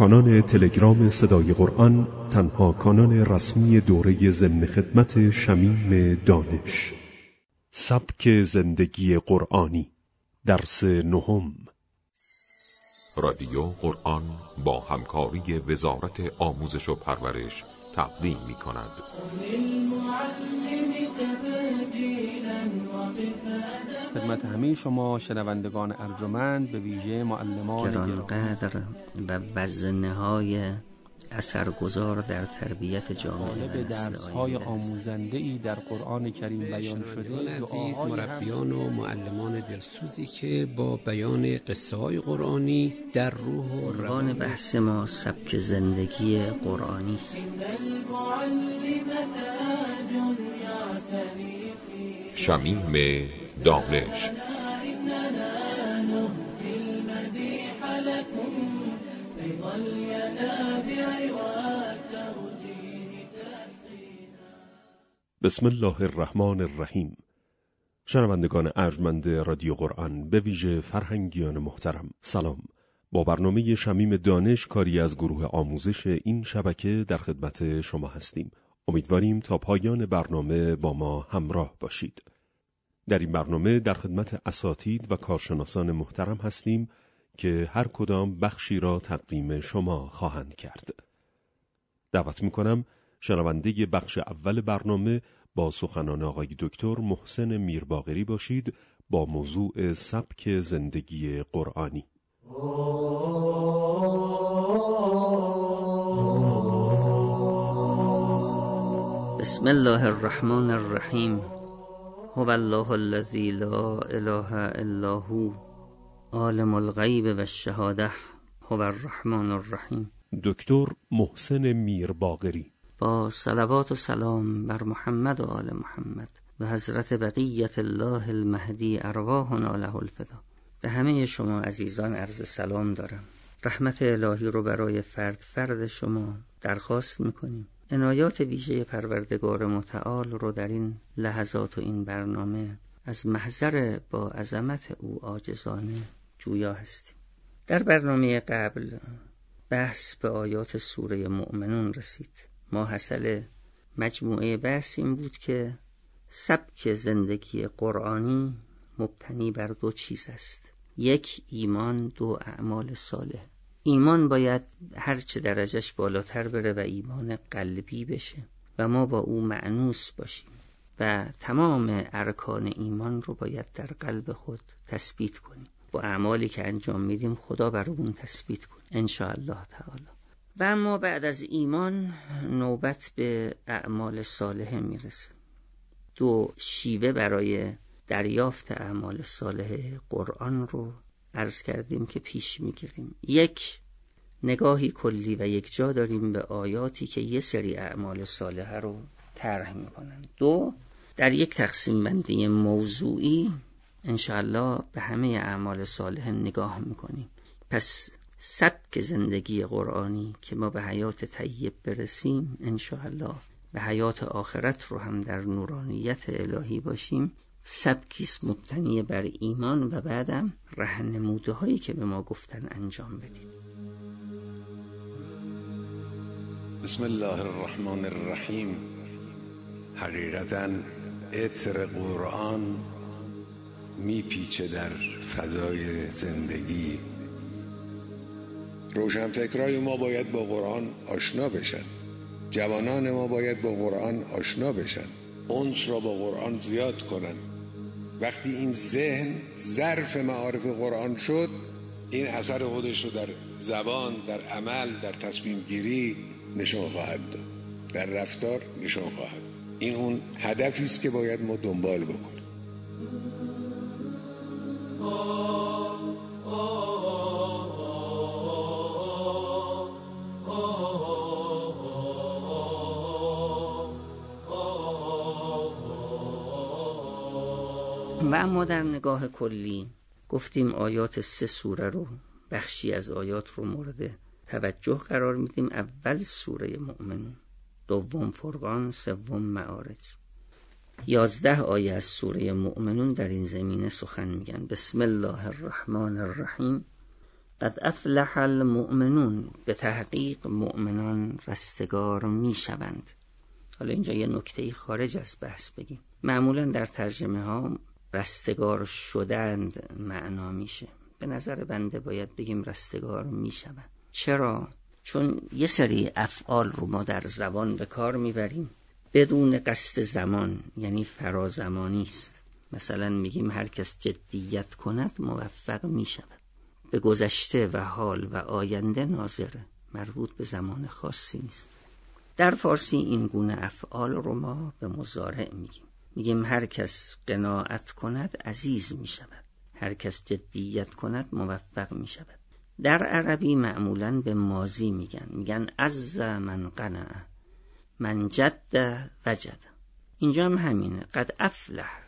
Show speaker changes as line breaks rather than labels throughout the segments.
کانال تلگرام صدای قرآن، تنها کانال رسمی دوره ضمن خدمت شمیم دانش. سبک زندگی قرآنی، درس 9.
رادیو قرآن با همکاری وزارت آموزش و پرورش تقدیم می کند.
خدمت همه شما شنوندگان ارجمند، به ویژه معلمان
گرانقدر و وزنه‌های اثرگذار در تربیت جامعه
به درس‌های آموزنده‌ای در قرآن کریم بیان شده،
عزیز مربیان و معلمان دلسوزی که با بیان قصه‌های قرآنی در روح و
روان بحث ما سبک زندگی قرآنی است.
شمیم دانش.
بسم الله الرحمن الرحیم. شنوندگان ارجمند رادیو قرآن، به ویژه فرهنگیان محترم، سلام. با برنامه شمیم دانش، کاری از گروه آموزش این شبکه، در خدمت شما هستیم. امیدواریم تا پایان برنامه با ما همراه باشید. در این برنامه در خدمت اساتید و کارشناسان محترم هستیم که هر کدام بخشی را تقدیم شما خواهند کرد. دعوت می‌کنم شنونده بخش اول برنامه با سخنان آقای دکتر محسن میرباقری باشید با موضوع سبک زندگی قرآنی.
بسم الله الرحمن الرحیم. هو الله الذی لا اله الا هو عالم الغیب و الشهاده هو الرحمن الرحیم.
دکتر محسن میرباقری.
با صلوات و سلام بر محمد و آل محمد و حضرت بقیت الله المهدی ارواحنا له الفدا. به همه شما عزیزان عرض سلام دارم. رحمت الهی رو برای فرد شما درخواست میکنیم. عنایات ویژه پروردگار متعال رو در این لحظات و این برنامه از محضر با عظمت او عاجزانه جویا هستیم. در برنامه قبل بحث به آیات سوره مؤمنون رسید. ما حاصل مجموعه بحث این بود که سبک زندگی قرآنی مبتنی بر 2 چیز است. 1 ایمان، 2 اعمال صالح. ایمان باید هرچه درجهش بالاتر بره و ایمان قلبی بشه و ما با او مأنوس باشیم و تمام ارکان ایمان رو باید در قلب خود تثبیت کنیم. با اعمالی که انجام میدیم خدا برامون تثبیت کنه ان شاء الله تعالی. و اما بعد از ایمان نوبت به اعمال صالح میرسه. 2 شیوه برای دریافت اعمال صالح قرآن رو عرض کردیم که پیش میگیریم. 1 نگاهی کلی و یک جا داریم به آیاتی که یه سری اعمال صالحه رو طرح میکنن. 2 در یک تقسیم بندی موضوعی انشاءالله به همه اعمال صالح نگاه میکنیم. پس سبک زندگی قرآنی که ما به حیات طیب برسیم انشاءالله به حیات آخرت رو هم در نورانیت الهی باشیم، سبکیست مبتنی بر ایمان و بعدم راهنموده هایی که به ما گفتن انجام بدیم.
بسم الله الرحمن الرحیم. حقیقتاً عطر قرآن میپیچه در فضای زندگی. روشنفکرای ما باید با قرآن آشنا بشن، جوانان ما باید با قرآن آشنا بشن، انس را با قرآن زیاد کنن. وقتی این ذهن ظرف معارف قرآن شد، این اثر خودش رو در زبان، در عمل، در تصمیم گیری نشان خواهد داد، در رفتار نشان خواهد داد. این اون هدفی است که باید ما دنبال بکنیم.
و اما در نگاه کلی گفتیم آیات 3 سوره رو، بخشی از آیات رو مورد توجه قرار میدیم. اول سوره مؤمنون، 2 فرقان، 3 معارج. 11 آیه از سوره مؤمنون در این زمینه سخن میگن. بسم الله الرحمن الرحیم. قد افلح المؤمنون، به تحقیق مؤمنان رستگار می شوند. حالا اینجا یه نکته خارج از بحث بگیم. معمولا در ترجمه ها رستگار شدند معنا میشه، به نظر بنده باید بگیم رستگار می شوند. چرا؟ چون یه سری افعال رو ما در زبان به کار میبریم بدون قصد زمان، یعنی فرازمانی است. مثلا میگیم هر کس جدیت کند موفق می شود. به گذشته و حال و آینده ناظره، مربوط به زمان خاصی نیست. در فارسی این گونه افعال رو ما به مضارع میگیم هر کس قناعت کند عزیز می شود، هر کس جدیت کند موفق می شود. در عربی معمولاً به ماضی میگن عز من قنع، من جد وجد. اینجا هم همینه، قد افلح.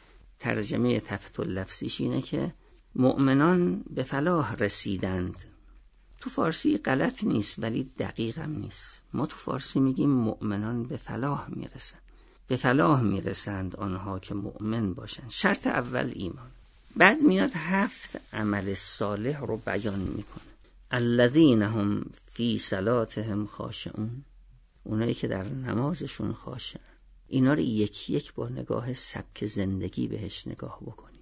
ترجمه تفت اللفظیش اینه که مؤمنان به فلاح رسیدند. تو فارسی غلط نیست ولی دقیق هم نیست. ما تو فارسی میگیم مؤمنان به فلاح میرسند. به فلاح میرسند آنها که مؤمن باشند. شرط اول ایمان. بعد میاد 7 عمل صالح رو بیان میکنه. الذین هم فی صلاتهم خاشعون، اونایی که در نمازشون خاشعن. اینا رو یکی یک با نگاه سبک زندگی بهش نگاه بکنیم.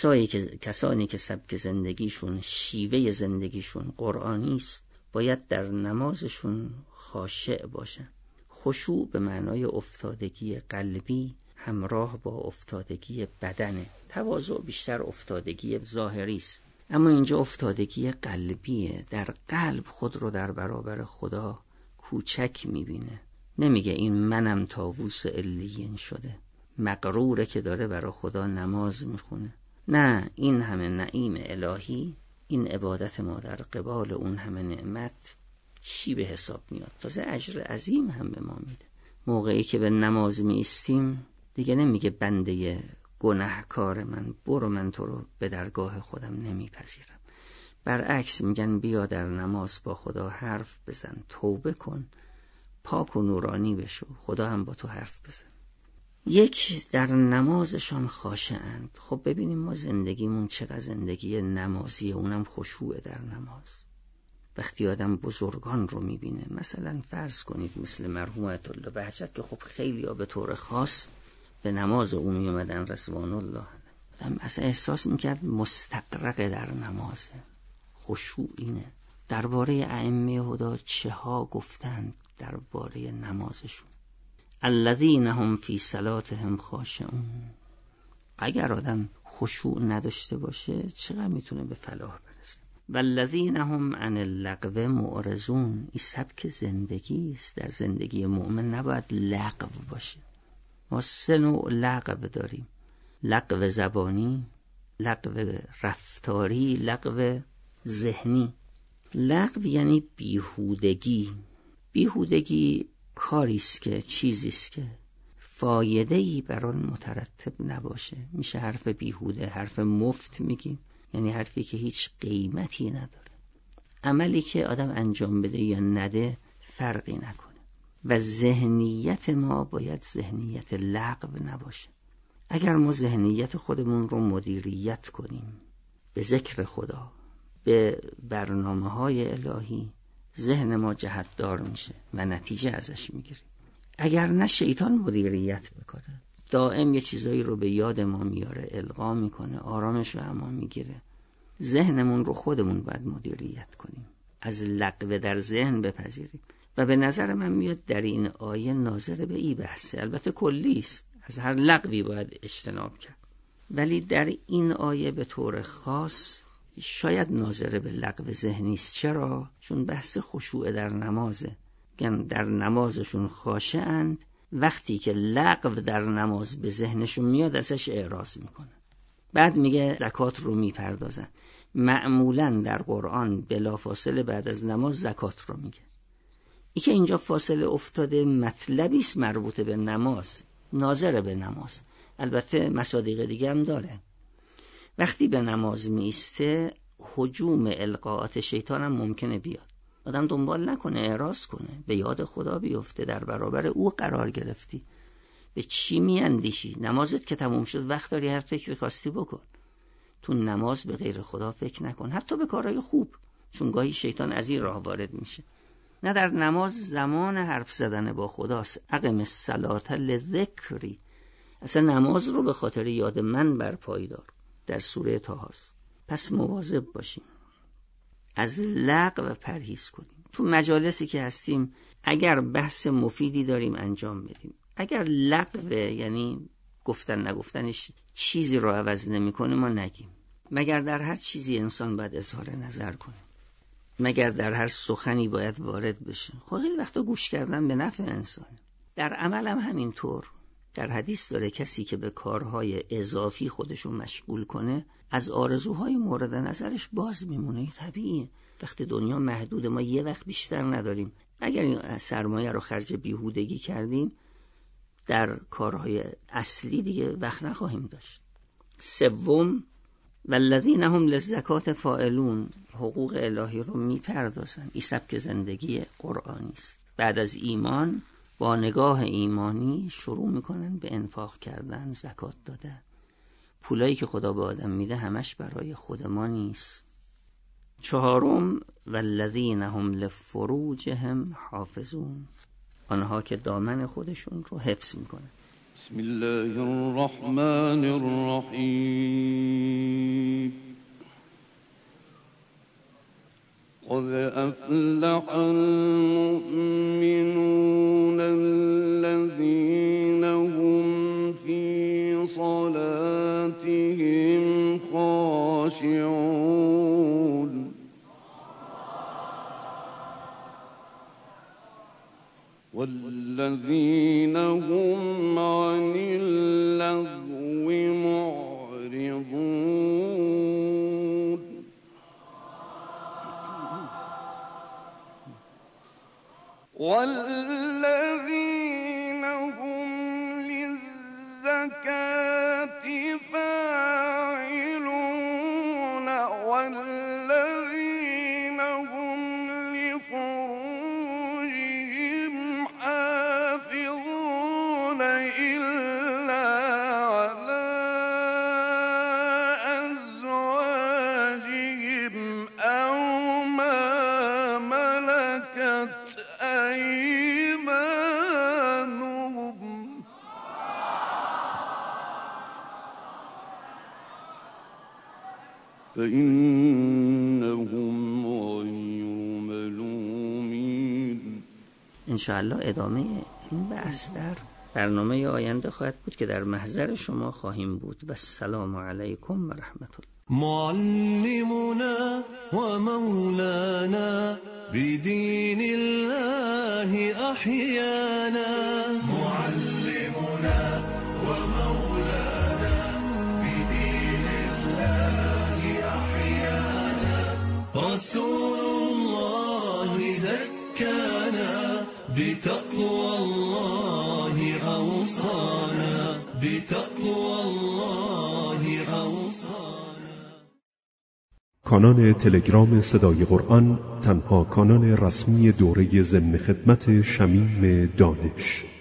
کسانی که سبک زندگیشون، شیوه زندگیشون قرآنی است، باید در نمازشون خاشع باشن. خشوع به معنای افتادگی قلبی همراه با افتادگی بدنه. تواضع بیشتر افتادگی ظاهری است، اما اینجا افتادگی قلبیه. در قلب خود رو در برابر خدا کوچک میبینه. نمیگه این منم طاووس علیین شده، مغروره که داره برای خدا نماز میخونه. نه، این همه نعیم الهی، این عبادت ما در قبال اون همه نعمت چی به حساب میاد؟ تازه اجر عظیم هم به ما میده. موقعی که به نماز میایستیم دیگه نمیگه بنده گناهکار من برو من تو رو به درگاه خودم نمیپذیرم. برعکس میگن بیا در نماز با خدا حرف بزن، توبه کن، پاک و نورانی بشو، خدا هم با تو حرف بزن. یک، در نمازشان خاشعند. خب ببینیم ما زندگیمون چقدر زندگی نمازیه، اونم خشوع در نماز. وقتی آدم بزرگان رو میبینه، مثلا فرض کنید مثل مرحوم آیت الله بهجت که خب خیلی ها به طور خاص به نماز اون میومدن رضوان الله، آدم اصلا احساس میکرد مستغرق در نمازه. خشوع اینه. درباره ائمه هدی چه ها گفتند درباره نمازشون. الذین هم فی صلاتهم خاشعون. اگر آدم خشوع نداشته باشه چقدر میتونه به فلاح برسه. والذین هم عن اللغو معرضون. این سبک زندگی است. در زندگی مؤمن نباید لغو باشه. ما 3 نوع لغو داریم: لغو زبانی، لغو رفتاری، لغو ذهنی. لغو یعنی بیهودگی. بیهودگی کاریست که چیزیست که فایده‌ای بر آن مترتب نباشه. میشه حرف بیهوده، حرف مفت میگیم، یعنی حرفی که هیچ قیمتی نداره. عملی که آدم انجام بده یا نده فرقی نکنه. و ذهنیت ما باید ذهنیت لغو نباشه. اگر ما ذهنیت خودمون رو مدیریت کنیم به ذکر خدا، به برنامه‌های الهی، ذهن ما جهتدار میشه و نتیجه ازش میگیریم. اگر نه شیطان مدیریت میکنه، دائم یه چیزایی رو به یاد ما میاره، القا میکنه، آرامش رو اما میگیره. ذهنمون رو خودمون باید مدیریت کنیم، از لغو در ذهن بپذیریم. و به نظر من میاد در این آیه ناظر به این بحثه. البته کلیست، از هر لغوی باید اجتناب کرد، ولی در این آیه به طور خاص شاید ناظر به لغو ذهنی است. چرا؟ چون بحث خشوع در نمازه. یعنی در نمازشون خاشعند، وقتی که لغو در نماز به ذهنشون میاد ازش اعراض میکنه. بعد میگه زکات رو میپردازن. معمولا در قرآن بلافاصله بعد از نماز زکات رو میگه. ای که اینجا فاصله افتاده مطلبی است مربوط به نماز، ناظر به نماز. البته مصادیق دیگه هم داره. وقتی به نماز میسته هجوم القاءات شیطان هم ممکنه بیاد. آدم دنبال نکنه، اعراض کنه، به یاد خدا بیفته. در برابر او قرار گرفتی، به چی میاندیشی؟ نمازت که تموم شد وقت داری هر فکری خواستی بکن. تو نماز به غیر خدا فکر نکن، حتی به کارهای خوب. چون گاهی شیطان از این راه وارد میشه. نه در نماز زمان حرف زدن با خداست. اقم الصلاة لذکری، اصلا نماز رو به خاطر یاد من برپایی دار، در سوره طه است. پس مواظب باشیم، از لغو پرهیز کنیم. تو مجالسی که هستیم اگر بحث مفیدی داریم انجام بدیم، اگر لغو یعنی گفتن نگفتنش چیزی رو عوض نمی‌کنه ما نگیم. مگر در هر چیزی انسان باید اظهار نظر کنه؟ مگر در هر سخنی باید وارد بشه؟ خب خیلی وقتا گوش کردن به نفع انسان. در عمل هم همینطور. در حدیث داره کسی که به کارهای اضافی خودشو مشغول کنه از آرزوهای مورد نظرش باز میمونه. طبیعیه، وقتی دنیا محدود، ما یه وقت بیشتر نداریم. اگر این سرمایه رو خرج بیهودگی کردیم در کارهای اصلی دیگه وقت نخواهیم داشت. سوم، والذین هم للزکات فاعلون، حقوق الهی رو میپردازن. این سبک زندگی قرآنی است. بعد از ایمان با نگاه ایمانی شروع میکنن به انفاق کردن، زکات دادن. پولایی که خدا به آدم میده همش برای خود ما نیست. چهارم، والذین هم لفروجهم حافظون، آنها که دامن خودشون رو حفظ میکنن.
بسم الله الرحمن الرحیم. قد افلح المؤمنون الذين هم في صلاتهم خاشعون والذين هم عن اللغو معرضون والذين هم للزكاة فاعلون والذين هم لفروجهم حافظون إلا على أزواجهم أو ما ملكت أيمانهم فإنهم غير ملومين.
انشاءالله ادامه این بحث در برنامه آینده خواهد بود که در محضر شما خواهیم بود. و السلام علیکم و رحمت الله.
معلمنا ومولانا بدين الله أحيانا. معلمنا ومولانا بدين الله أحيانا. رسول الله زكانا بتقوى الله أوصانا. بتقوى الله أوصانا.
کانال تلگرام صدای قرآن تنها کانال رسمی دوره ضمن خدمت شمیم دانش.